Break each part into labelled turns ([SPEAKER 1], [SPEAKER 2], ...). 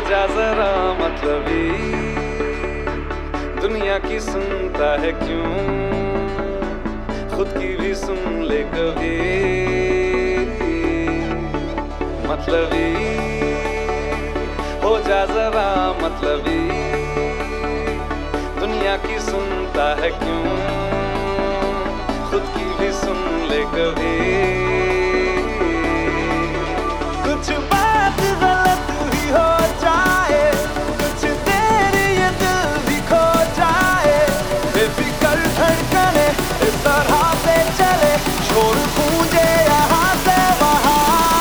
[SPEAKER 1] जा जरा मतलबी, दुनिया की सुनता है क्यों, खुद की भी सुन ले कभी। मतलबी हो जा जरा मतलबी, दुनिया की सुनता है क्यों, खुद की भी सुन ले कभी। कुछ बात गलत ही हो जाए, कुछ देर ये दिल भी खो जाए, बेफिक्र धड़कने इस तरह से चले, शोर गूंजे यहाँ से वहाँ।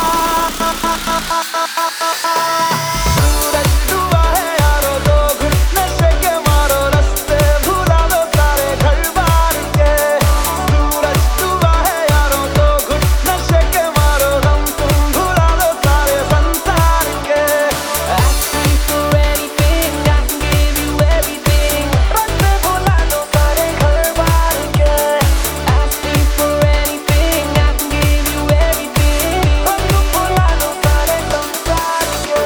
[SPEAKER 1] सूरज डूबा है यारो, दो घुट नशे के मारो, रास्ते भुला दो सारे घर बार के। सूरज डूबा है यारो, दो घुट नशे के मारो, दम तुम भुला दो सारे संसार के।
[SPEAKER 2] Asking for anything, I can give you everything.
[SPEAKER 1] रास्ते भुला दो सारे घर बार के।
[SPEAKER 2] Asking for anything, I can give you everything.
[SPEAKER 1] दम तुम भुला दो सारे संसार के।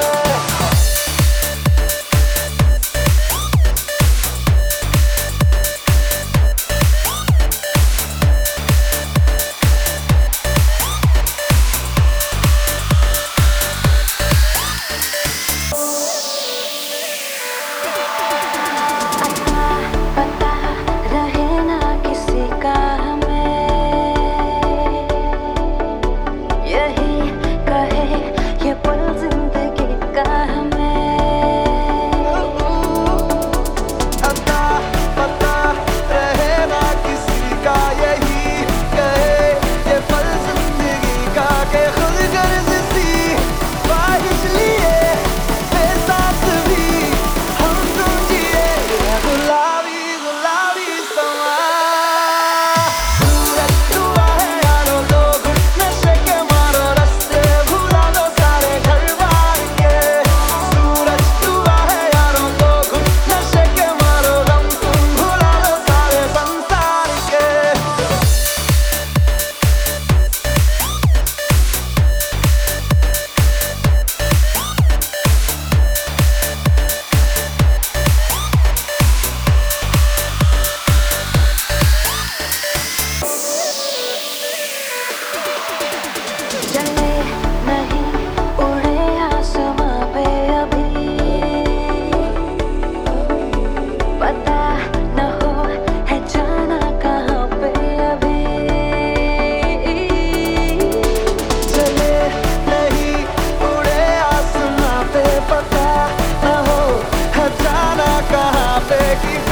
[SPEAKER 2] पता रहे ना किसी का हमें, यही कहे ये पल जिंदगी का हमें।
[SPEAKER 1] अता पता रहे ना किसी का, यही कहे ये पल जिंदगी का, के खुद गर्ज सी ख्वाहिश लिए बेसाथ भी हम तुम जिए गुलाबी गुलाबी समा। सूरज डूबा है यारो, दो घुट नशे के मारो, रास्ते भुला दो सारे घर बार के। सूरज डूबा है यारो, दो घुट नशे के मारो, दम तुम भुला दो सारे संसार के।
[SPEAKER 2] चले नहीं उड़े आसमां पे अभी, पता न हो है जाना कहाँ पे अभी।
[SPEAKER 1] चले नहीं उड़े आसमां पे, पता न हो है जाना कहाँ पे कि